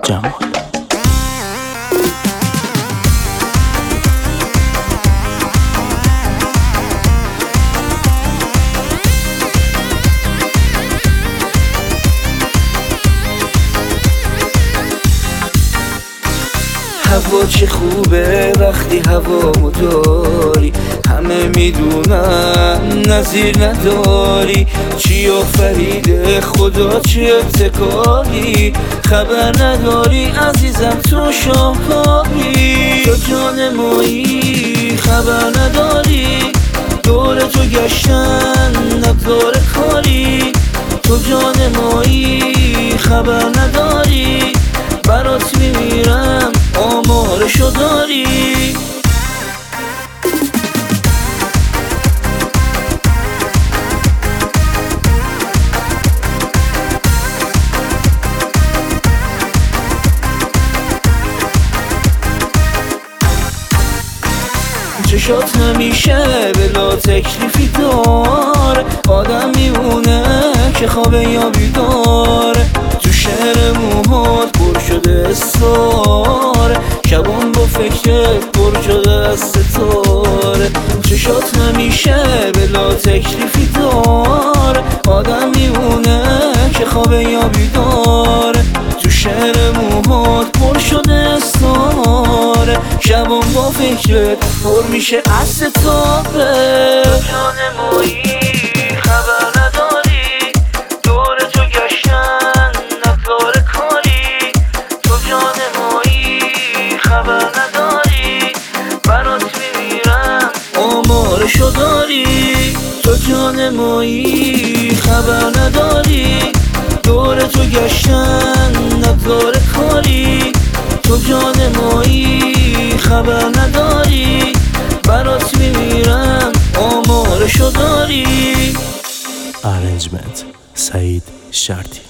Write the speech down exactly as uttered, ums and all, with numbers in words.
جمال. هوا چه خوبه وقتی هوا داری، همه میدونن نظیر نداری. چی آفریده خدا چه ابتکاری، خبر نداری عزیزم تو شاهکاری. تو جان مایی خبر نداری، دور تو گشتن نگذار کاری. تو جان مایی خبر نداری، برات میمیرم آمارشو داری. چشات همیشه بلا تکلیفی دار، آدم میمونه که خوابه یا بیدار. تو شعر موهات پر شده اسرار، شبان با فکرت پر شده از ستاره. چشات همیشه بلا تکلیفی دار، آدم میمونه که خوابه یا بیدار. تو شعر موهات پر شده اسرار، شبان با فکرت پر میشه از ستاره. جان مایی خبر نداری، دور تو گشتن نگذار کاری. تو جان مایی خبر نداری، برات میمیرم آمارشو داری. تو جان مایی خبر نداری، دور تو گشتن نگذار کاری. تو جان مایی خبر نداری، برات میمیرم آمارشو داری. ارنجمنت سعید شرطی.